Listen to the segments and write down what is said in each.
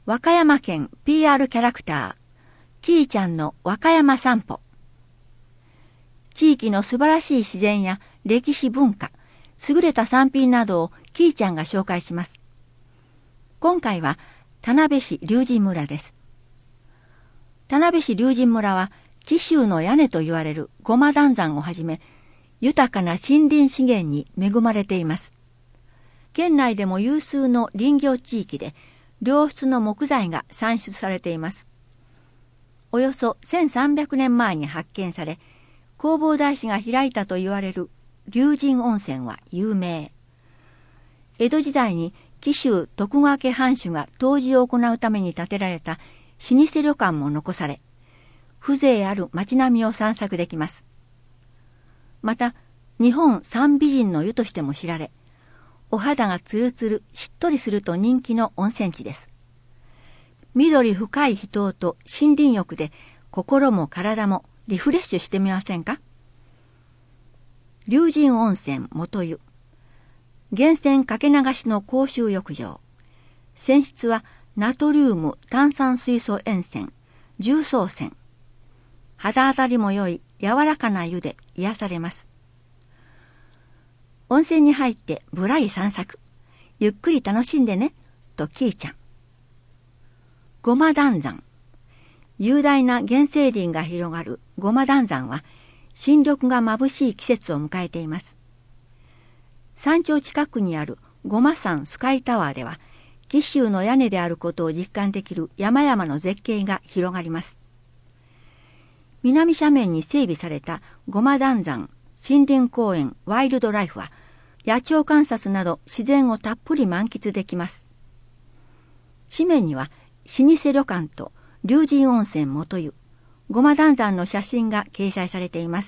和歌山県 PR キャラクター、きーちゃんの和歌山散歩。地域の素晴らしい自然や歴史文化、優れた産品などをきーちゃんが紹介します。今回は田辺市龍神村です。田辺市龍神村は紀州の屋根と言われるごま段山をはじめ、豊かな森林資源に恵まれています。県内でも有数の林業地域で、良質の木材が産出されています。およそ1300年前に発見され、弘法大師が開いたと言われる龍神温泉は有名。江戸時代に紀州徳川家藩主が湯治を行うために建てられた老舗旅館も残され、風情ある街並みを散策できます。また、日本三美人の湯としても知られ、お肌がツルツル、しっとりすると人気の温泉地です。緑深い秘湯と森林浴で心も体もリフレッシュしてみませんか？龍神温泉元湯。源泉かけ流しの公衆浴場。泉質はナトリウム炭酸水素塩泉、重曹泉。肌当たりも良い柔らかな湯で癒されます。温泉に入ってぶらり散策。ゆっくり楽しんでね、ときーちゃん。ごま段山。雄大な原生林が広がるごま段山は、新緑が眩しい季節を迎えています。山頂近くにあるごま山スカイタワーでは、紀州の屋根であることを実感できる山々の絶景が広がります。南斜面に整備されたごま段山森林公園ワイルドライフは、野鳥観察など自然をたっぷり満喫できます。紙面には老舗旅館と龍神温泉元湯、ごま段山の写真が掲載されています。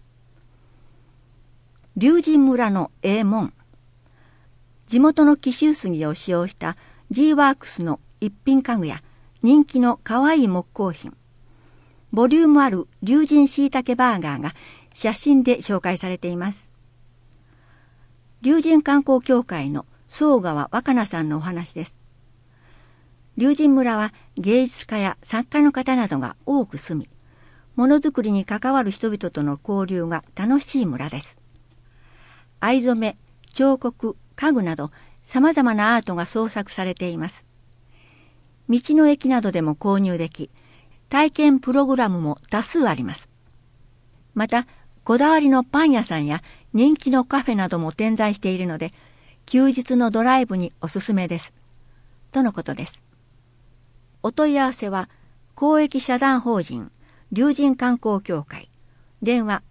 龍神村の門。地元の紀州杉を使用した G ワークスの一品家具や人気のかわいい木工品、ボリュームある龍神しいたけバーガーが写真で紹介されています。龍神観光協会の宗川若菜さんのお話です。龍神村は芸術家や作家の方などが多く住み、ものづくりに関わる人々との交流が楽しい村です。藍染め、彫刻、家具など様々なアートが創作されています。道の駅などでも購入でき、体験プログラムも多数あります。また、こだわりのパン屋さんや人気のカフェなども点在しているので、休日のドライブにおすすめです。とのことです。お問い合わせは、公益社団法人龍神観光協会、電話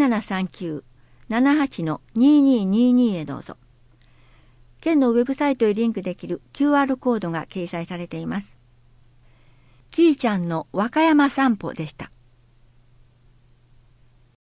0739-78-2222 へどうぞ。県のウェブサイトへリンクできる QR コードが掲載されています。きーちゃんの和歌山散歩でした。